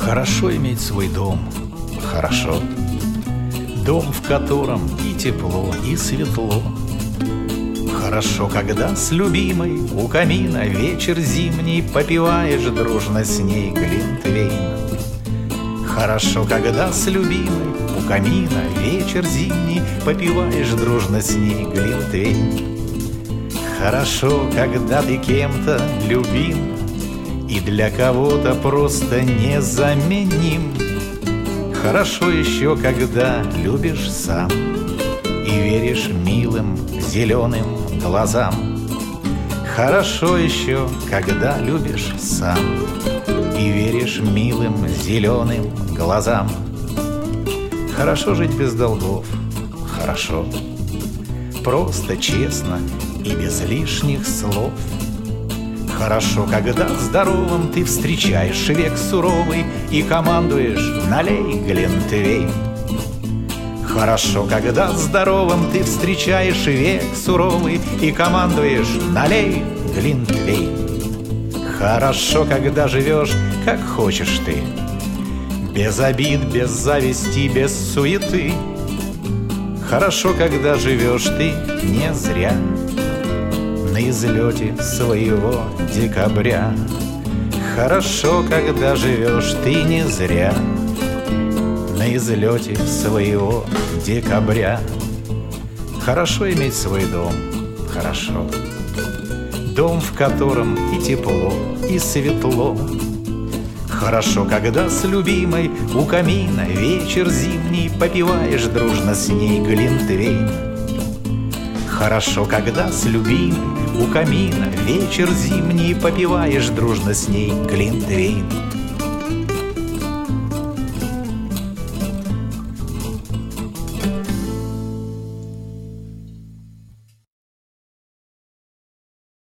Хорошо иметь свой дом, хорошо. Дом, в котором и тепло, и светло. Хорошо, когда с любимой у камина вечер зимний попиваешь дружно с ней глинтвейн. Хорошо, когда с любимой у камина вечер зимний попиваешь дружно с ней глинтвейн. Хорошо, когда ты кем-то любим и для кого-то просто незаменим. Хорошо еще, когда любишь сам и веришь милым зеленым глазам. Хорошо еще, когда любишь сам и веришь милым зеленым глазам. Хорошо жить без долгов, хорошо, просто честно и без лишних слов. Хорошо, когда здоровым ты встречаешь век суровый и командуешь «налей глинтвейн». Хорошо, когда здоровым ты встречаешь век суровый и командуешь «налей глинтвейн». Хорошо, когда живешь, как хочешь ты, без обид, без зависти, без суеты. Хорошо, когда живешь ты не зря на излете своего декабря. Хорошо, когда живешь ты не зря на излете своего декабря. Хорошо иметь свой дом, хорошо. Дом, в котором и тепло, и светло. Хорошо, когда с любимой у камина вечер зимний попиваешь дружно с ней глинтвейн. Хорошо, когда с любимой у камина вечер зимний попиваешь дружно с ней глинтвейн.